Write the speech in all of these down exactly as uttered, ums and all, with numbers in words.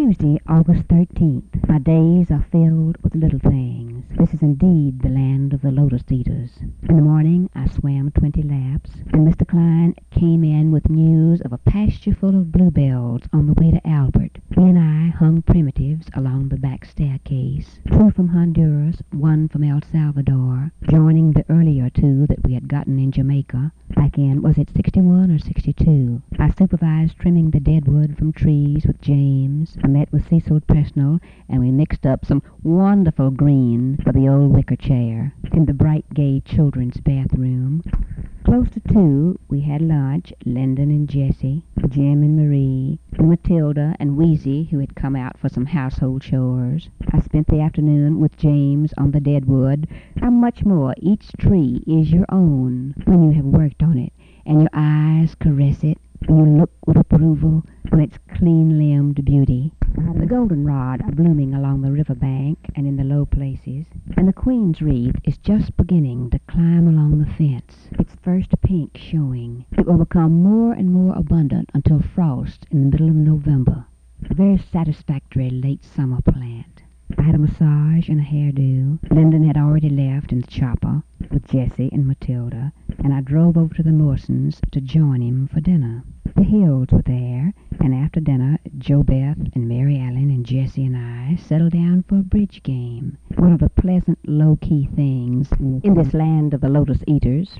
Tuesday, August thirteenth. My days are filled with little things. This is indeed the land of the lotus eaters. In the morning, I swam twenty laps, and Mister Klein came in with news of a pasture full of bluebells on the way to Albert. He and I hung primitives along the back staircase, two from Honduras, one from El Salvador, joining the earlier two that we had gotten in Jamaica, back in, was it sixty-one or sixty-two? I supervised trimming the dead wood from trees with James. I met with Cecil Presnell, and we mixed up some wonderful green for the old wicker chair in the bright, gay children's bathroom. Close to two, we had lunch, Lyndon and Jessie, Jim and Marie, and Matilda and Wheezy, who had come out for some household chores. I spent the afternoon with James on the deadwood. How much more each tree is your own when you have worked on it, and your eyes caress it, and you look with approval on its clean-limbed beauty. The goldenrod are blooming along the river bank and in the low places, and the queen's wreath is just beginning to climb along the fence, its first pink showing. It will become more and more abundant until frost in the middle of November. A very satisfactory late summer plant. I had a massage and a hairdo. Lyndon had already left in the chopper with Jessie and Matilda, and I drove over to the Morsons to join him for dinner. The Hills were there, and after dinner, Jo Beth and Mary Ellen and Jessie and I settled down for a bridge game. One of the pleasant, low-key things in this land of the lotus eaters.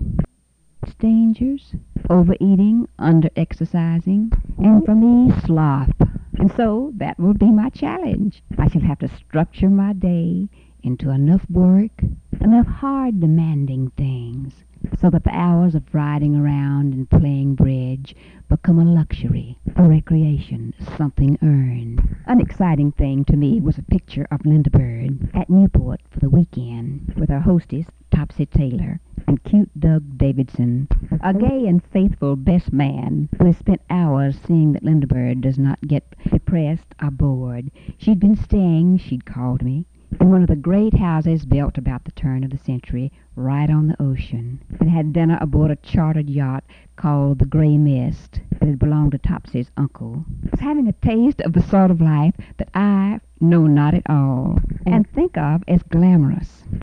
Dangers, overeating, under-exercising, and for me, sloth. And so that will be my challenge. I shall have to structure my day into enough work, enough hard, demanding things, so that the hours of riding around and playing bridge become a luxury, a recreation, something earned. An exciting thing to me was a picture of Linda Bird at Newport for the weekend with her hostess, Topsy Taylor, and cute Doug Davidson, a gay and faithful best man who has spent hours seeing that Linda Bird does not get depressed or bored. She'd been staying, she'd called me, in one of the great houses built about the turn of the century, right on the ocean, and had dinner aboard a chartered yacht called the Grey Mist that had belonged to Topsy's uncle. I was having a taste of the sort of life that I know not at all, and think of as glamorous.